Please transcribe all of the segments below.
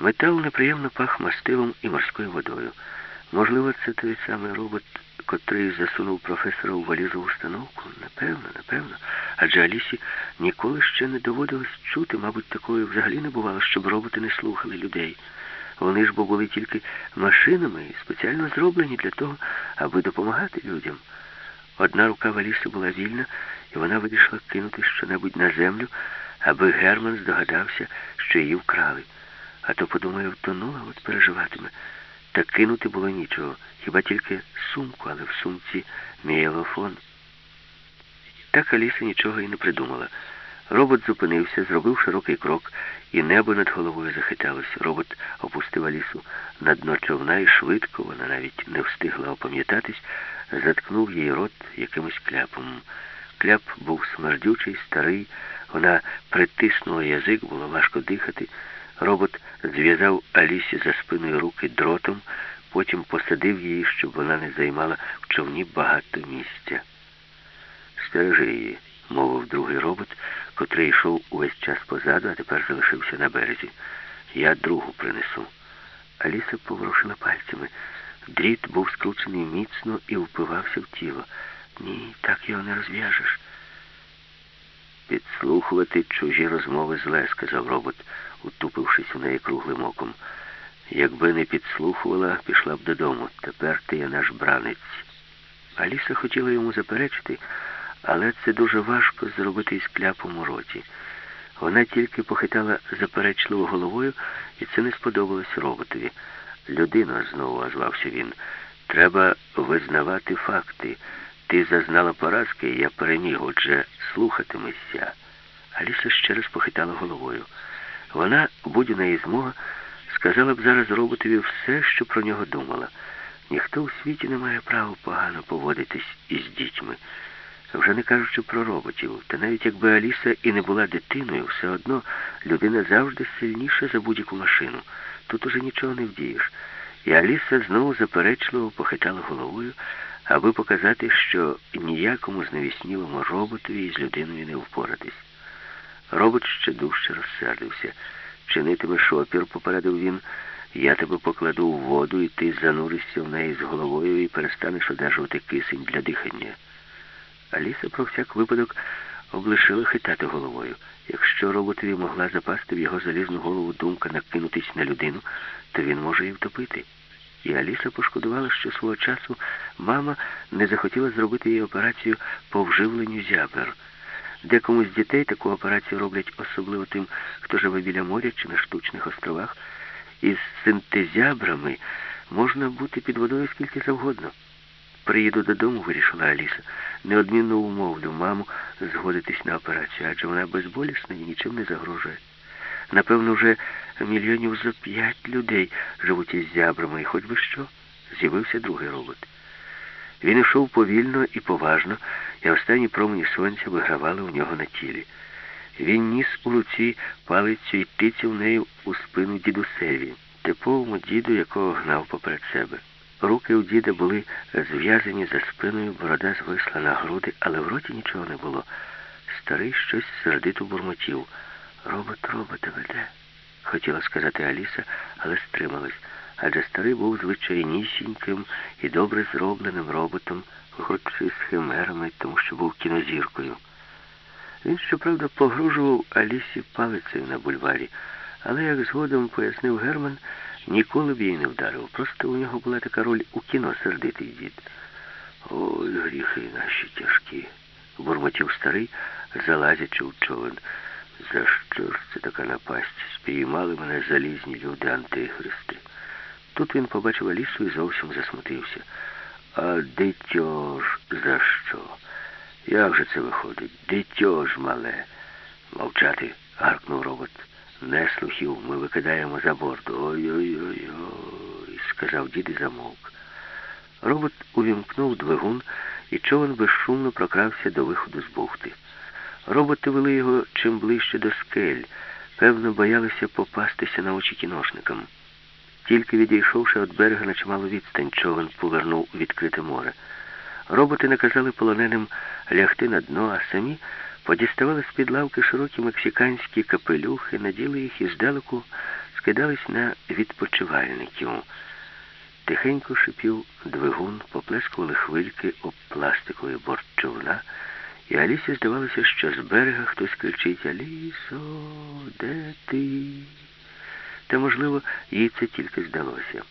Метал неприємно пах мастилом і морською водою. Можливо, це той самий робот, котрий засунув професора у валізову установку? Напевно. Адже Алісі ніколи ще не доводилось чути, мабуть, такої взагалі не бувало, щоб роботи не слухали людей. Вони ж бо були тільки машинами, спеціально зроблені для того, аби допомагати людям. Одна рука в Аліси була вільна, і вона вирішила кинути щонебудь на землю, аби Герман здогадався, що її вкрали. А то, подумає, втонула, от переживатиме. Та кинути було нічого, хіба тільки сумку, але в сумці мієлофон. Так Аліса нічого і не придумала. Робот зупинився, зробив широкий крок, і небо над головою захиталося. Робот опустив Алісу на дно човна, і швидко, вона навіть не встигла опам'ятатись, заткнув їй рот якимось кляпом. Кляп був смердючий, старий, вона притиснула язик, було важко дихати. Робот зв'язав Алісі за спиною руки дротом, потім посадив її, щоб вона не займала в човні багато місця. «Стережи її», — мовив другий робот, котрий йшов увесь час позаду, а тепер залишився на березі. «Я другу принесу». Аліса поворушила пальцями. Дріт був скручений міцно і впивався в тіло. «Ні, так його не розв'яжеш». «Підслухувати чужі розмови зле», — сказав робот, утупившись у неї круглим оком. «Якби не підслухувала, пішла б додому. Тепер ти є наш бранець». Аліса хотіла йому заперечити, але це дуже важко зробити із кляпом у роті. Вона тільки похитала заперечливо головою, і це не сподобалось роботові. «Людино», — знову озвався він, — «треба визнавати факти. Ти зазнала поразки, я переміг, отже, слухатимешся». Аліса ще раз похитала головою. Вона, будь у неї змога, сказала б зараз роботові все, що про нього думала. Ніхто у світі не має права погано поводитись із дітьми. Вже не кажучи про роботів. Та навіть якби Аліса і не була дитиною, все одно людина завжди сильніша за будь-яку машину. Тут уже нічого не вдієш. І Аліса знову заперечливо похитала головою, аби показати, що ніякому зневіснілому роботові із людиною не впоратись. Робот ще дужче розсердився. «Чинитимеш опір», — попередив він, — «я тебе покладу в воду, і ти зануришся в неї з головою і перестанеш одержувати кисень для дихання». Аліса про всяк випадок облишила хитати головою. Якщо роботові могла запасти в його залізну голову думка накинутись на людину, то він може її втопити. І Аліса пошкодувала, що свого часу мама не захотіла зробити їй операцію по вживленню зябр. Декому з дітей таку операцію роблять особливо тим, хто живе біля моря чи на штучних островах. Із синтезябрами можна бути під водою скільки завгодно. «Приїду додому», — вирішила Аліса, — «неодмінно умовлю маму згодитись на операцію, адже вона безболісна і нічим не загрожує. Напевно, вже мільйонів зо 5 людей живуть із зябрами, і хоч би що». З'явився другий робот. Він йшов повільно і поважно, і останні промені сонця вигравали у нього на тілі. Він ніс у руці палицю і тицяв нею у спину дідусеві, типовому діду, якого гнав поперед себе. Руки у діда були зв'язані за спиною, борода звисла на груди, але в роті нічого не було. Старий щось сердито бурмотів. «Робот робота веде», — хотіла сказати Аліса, але стрималась. Адже старий був звичайнісіньким і добре зробленим роботом, хоч і з химерами, тому що був кінозіркою. Він, щоправда, погрожував Алісі палицею на бульварі, але, як згодом пояснив Герман, ніколи б їй не вдарив. Просто у нього була така роль у кіно сердитий дід. «Ой, гріхи наші тяжкі», — бурмотів старий, залазячи в човен. «За що ж це така напасть? Спіймали мене залізні люди, антихристи». Тут він побачив Алісу і зовсім засмутився. «А дитё ж за що? Як же це виходить? Дитё ж мале!» «Мовчати!» — гаркнув робот. «Не слухів, ми викидаємо за борт». «Ой-ой-ой-ой», — сказав дід і замовк. Робот увімкнув двигун, і човен безшумно прокрався до виходу з бухти. Роботи вели його чим ближче до скель, певно, боялися попастися на очі кіношникам. Тільки відійшовши від берега на чималу відстань, човен повернув у відкрите море. Роботи наказали полоненим лягти на дно, а самі подіставали з-під лавки широкі мексиканські капелюхи, наділи їх і здалеку скидались на відпочивальників. Тихенько шипів двигун, поплескували хвильки об пластиковий борт човна, і Алісі здавалося, що з берега хтось кричить: «Алісо, де ти?» Та, можливо, їй це тільки здалося.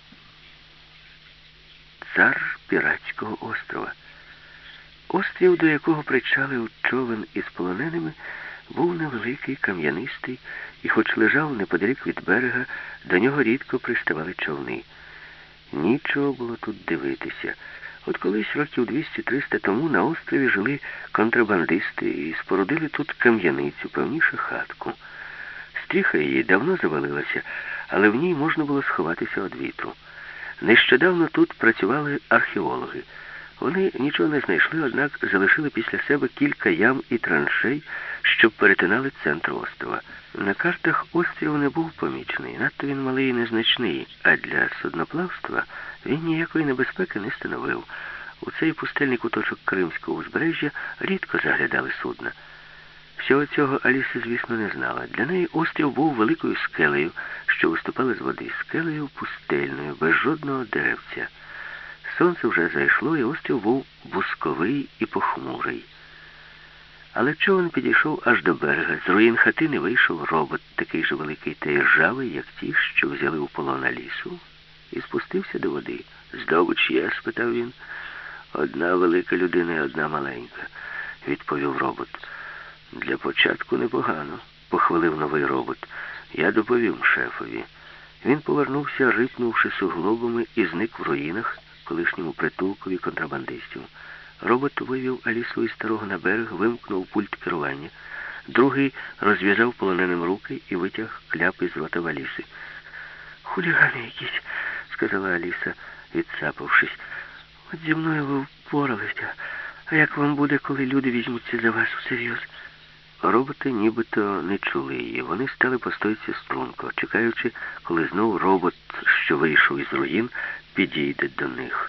Цар піратського острова. Острів, до якого причалив човен із полоненими, був невеликий, кам'янистий, і хоч лежав неподалік від берега, до нього рідко приставали човни. Нічого було тут дивитися. От колись, років 200-300 тому, на острові жили контрабандисти і спорудили тут кам'яницю, певніше хатку. Стріха її давно завалилася, але в ній можна було сховатися від вітру. Нещодавно тут працювали археологи. Вони нічого не знайшли, однак залишили після себе кілька ям і траншей, що перетинали центр острова. На картах острів не був помічений, надто він малий і незначний, а для судноплавства він ніякої небезпеки не становив. У цей пустельний куточок Кримського узбережжя рідко заглядали судна. Всього цього Аліса, звісно, не знала. Для неї острів був великою скелею, що виступала з води, скелею пустельною, без жодного деревця. Сонце вже зайшло, і острів був бусковий і похмурий. Але човен підійшов аж до берега. З руїн хатини вийшов робот, такий же великий та іржавий, як ті, що взяли у полон Алісу, і спустився до води. «Здобич є?» – спитав він. «Одна велика людина і одна маленька», – відповів робот. «Для початку непогано», – похвалив новий робот. «Я доповім шефові». Він повернувся, рипнувши суглобами, і зник в руїнах, колишньому притулкові контрабандистів. Робот вивів Алісу із старого на берег, вимкнув пульт керування. Другий розв'язав полоненим руки і витяг кляп із рота Аліси. «Хулігани якісь», — сказала Аліса, відсапавшись. «От зі мною ви впоралися. А як вам буде, коли люди візьмуться за вас всерйоз?» Роботи нібито не чули її. Вони стали по стойці струнко, чекаючи, коли знов робот, що вийшов із руїн, підійде до них.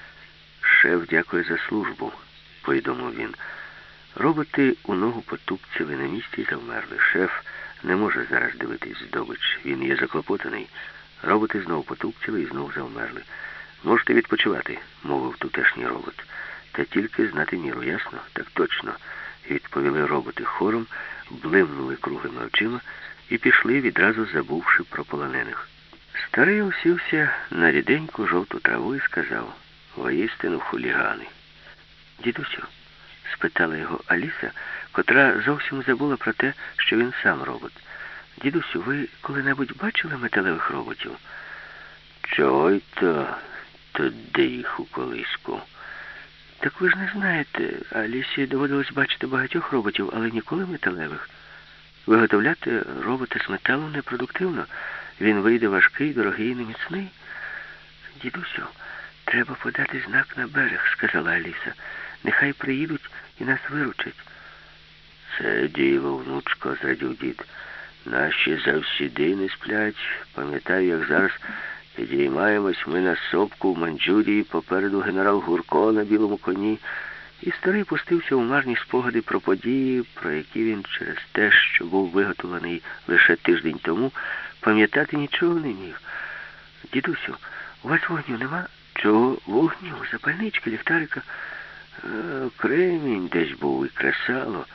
«Шеф дякує за службу», — повідомив він. Роботи у ногу потупцяли на місці і завмерли. Шеф не може зараз дивитись здобич. Він є заклопотаний. Роботи знов потупцяли і знов завмерли. «Можете відпочивати», — мовив тутешній робот. «Та тільки знати міру, ясно?» «Так точно», — відповіли роботи хором, блимнули круглими очима і пішли, відразу забувши про полонених. Старий усівся на ріденьку жовту траву і сказав: «Воістину хулігани». «Дідусю», — спитала його Аліса, котра зовсім забула про те, що він сам робот. «Дідусю, ви коли-небудь бачили металевих роботів?» «Чого й то? Туди їх у колиску». «Так ви ж не знаєте, Алісі доводилось бачити багатьох роботів, але ніколи металевих. Виготовляти робота з металу непродуктивно. Він вийде важкий, дорогий і неміцний». «Дідусю, треба подати знак на берег», — сказала Аліса. «Нехай приїдуть і нас виручать». «Це діло, внучко», — зрадів дід. «Наші завсіди не сплять. Пам'ятаю, як зараз підіймаємось ми на сопку в Маньчжурії, попереду генерал Гурко на білому коні». І старий пустився у марні спогади про події, про які він через те, що був виготовлений лише тиждень тому, пам'ятати нічого не міг. «Дідусю, у вас вогню нема?» «Чого вогню? Запальнички, ліхтарика?» «Кремінь десь був і кресало».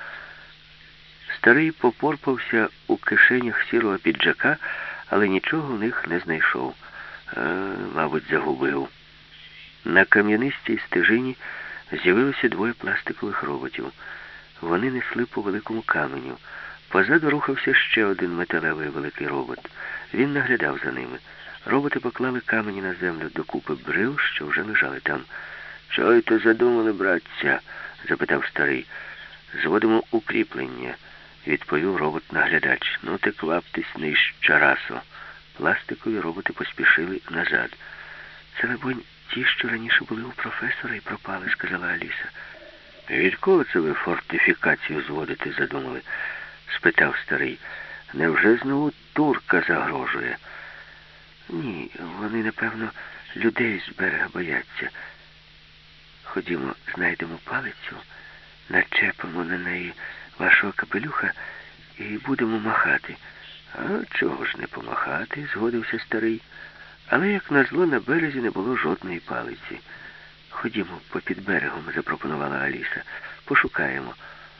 Старий попорпався у кишенях сірого піджака, але нічого в них не знайшов. Мабуть, загубив. На кам'янистій стежині з'явилося двоє пластикових роботів. Вони несли по великому каменю. Позаду рухався ще один металевий великий робот. Він наглядав за ними. Роботи поклали камені на землю до купи брил, що вже лежали там. «Чого й то задумали, братця?» – запитав старий. «Зводимо укріплення», – відповів робот-наглядач. «Ну, ти кваптесь, нищарасо». Пластикові роботи поспішили назад. «Це, либонь, ті, що раніше були у професора і пропали», – сказала Аліса. «Від кого це ви фортифікацію зводити задумали?» – спитав старий. «Невже знову турка загрожує?» «Ні, вони, напевно, людей з берега бояться. Ходімо, знайдемо палицю, начепимо на неї вашого капелюха і будемо махати. А чого ж не помахати, згодився старий. Але, як назло, на березі не було жодної палиці. Ходімо попід берегом, запропонувала Аліса. Пошукаємо.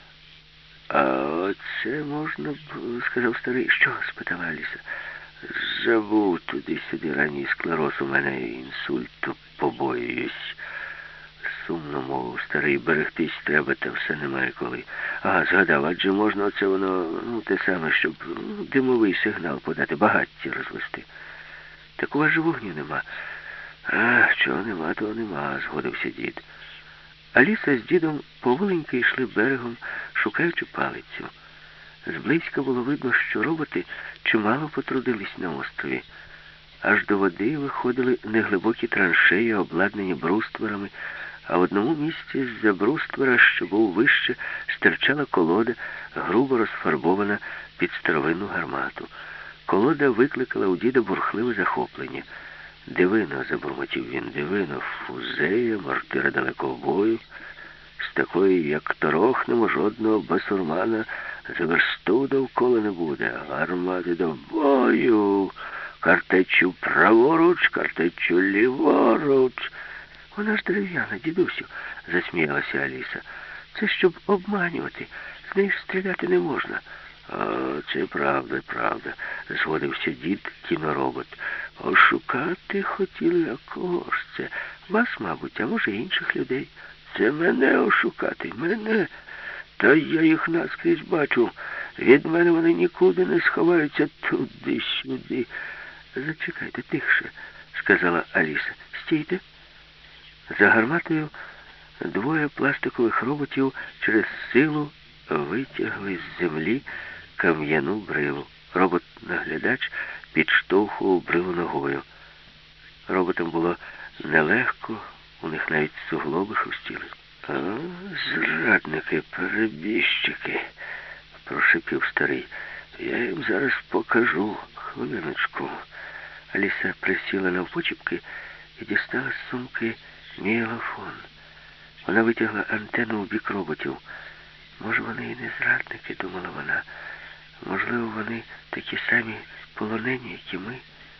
А оце можна б, сказав старий. Що? Спитала Аліса. Забув туди-сюди ранній склероз, у мене інсульту побоююсь. Сумно мовив старий, берегтись треба, та все немає коли. Ага, згадав, адже можна оце воно, те саме, щоб димовий сигнал подати, багаття розвести. Так у вас же вогню нема. А, чого нема, того нема, згодився дід. Аліса з дідом поволеньки йшли берегом, шукаючи палицю. Зблизька було видно, що роботи чимало потрудились на острові. Аж до води виходили неглибокі траншеї, обладнані брустверами, а в одному місці з-за бруствера, що був вище, стирчала колода, грубо розфарбована під старовинну гармату. Колода викликала у діда бурхливе захоплення. Дивино, забурмотів він, дивино, фузея, мортира далекого бою. З такої, як торохнемо, жодного басурмана за версту довкола не буде. Гармати до бою, картечу праворуч, картечу ліворуч. Вона ж дерев'яна, дідусю, засміялася Аліса. Це щоб обманювати, з неї стріляти не можна. Це правда, правда, згодився дід кіноробот. Ошукати хотіли, а кого ж це? Вас, мабуть, а може інших людей. Це мене ошукати, мене. Та я їх наскрізь бачу. Від мене вони нікуди не сховаються туди-сюди. Зачекайте, тихше, сказала Аліса. Стійте. За гарматою двоє пластикових роботів через силу витягли з землі кам'яну брилу. Робот-наглядач підштовхував брилу ногою. Роботам було нелегко, у них навіть суглоби хрустіли. Зрадники, перебіжчики, прошипів старий. Я їм зараз покажу. Хвилиночку. Аліса присіла навпочіпки і дістала з сумки мігалофон. Вона витягла антенну у бік роботів. Може, вони і не зрадники, думала вона. Можливо, вони такі самі полонені, як і ми.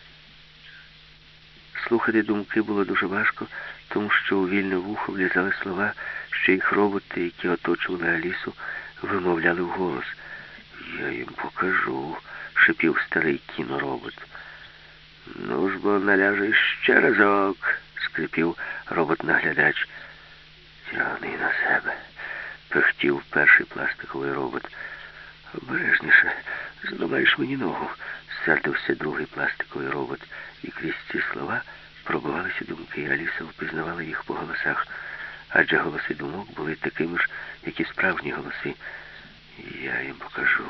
Слухати думки було дуже важко, тому що у вільне вухо влізали слова, що їх роботи, які оточували Алісу, вимовляли вголос. «Я їм покажу», — шипів старий кіноробот. «Ну ж бо наляже ще разок», — скрипів робот-наглядач. «Тягни на себе», — пихтів перший пластиковий робот. «Обережніше, зламаєш мені ногу», — сердився другий пластиковий робот. І крізь ці слова пробивалися думки, і Аліса впізнавала їх по голосах, адже голоси думок були такими ж, як і справжні голоси. «Я їм покажу,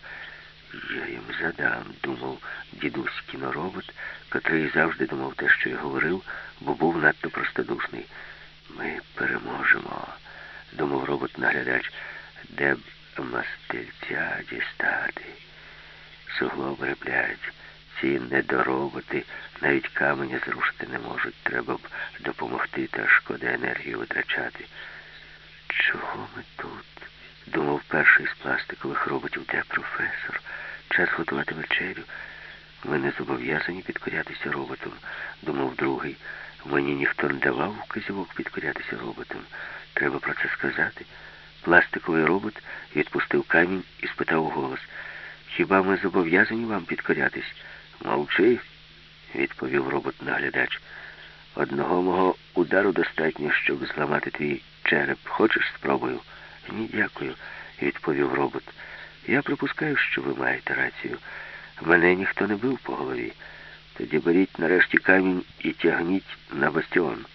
я їм задам», — думав дідусь кіноробот, котрий завжди думав те, що й говорив, бо був надто простодушний. «Ми переможемо», — думав робот-наглядач, «де б мастильця дістати. Суглоби реплять. Ці недороботи навіть каменя зрушити не можуть. Треба б допомогти, та шкода енергію витрачати». «Чого ми тут?» — думав перший з пластикових роботів. «Де професор? Час готувати вечерю. Ми не зобов'язані підкорятися роботам», — думав другий. «Мені ніхто не давав вказівок підкорятися роботам. Треба про це сказати». Пластиковий робот відпустив камінь і спитав голос. «Хіба ми зобов'язані вам підкорятись?» «Мовчи», — відповів робот-наглядач. «Одного мого удару достатньо, щоб зламати твій череп. Хочеш, спробую?» «Ні, дякую», — відповів робот. «Я припускаю, що ви маєте рацію. Мене ніхто не бив по голові. Тоді беріть нарешті камінь і тягніть на бастіон».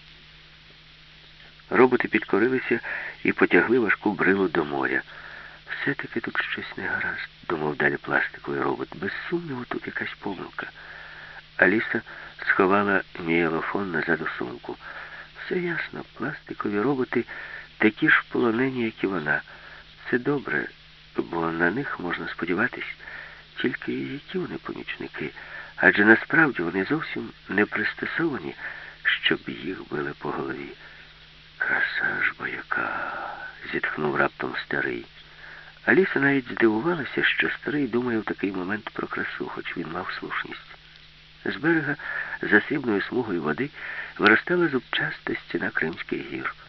Роботи підкорилися і потягли важку брилу до моря. «Все-таки тут щось не гаразд», — думав далі пластиковий робот. «Без сумніву, тут якась помилка». Аліса сховала мігалофон назад у сумку. Все ясно, пластикові роботи такі ж полонені, як і вона. Це добре, бо на них можна сподіватись, тільки які вони помічники. Адже насправді вони зовсім не пристосовані, щоб їх били по голові. «Краса ж бо яка!» — зітхнув раптом старий. Аліса навіть здивувалася, що старий думає в такий момент про красу, хоч він мав слушність. З берега за срібною смугою води виростала зубчаста стіна Кримських гір.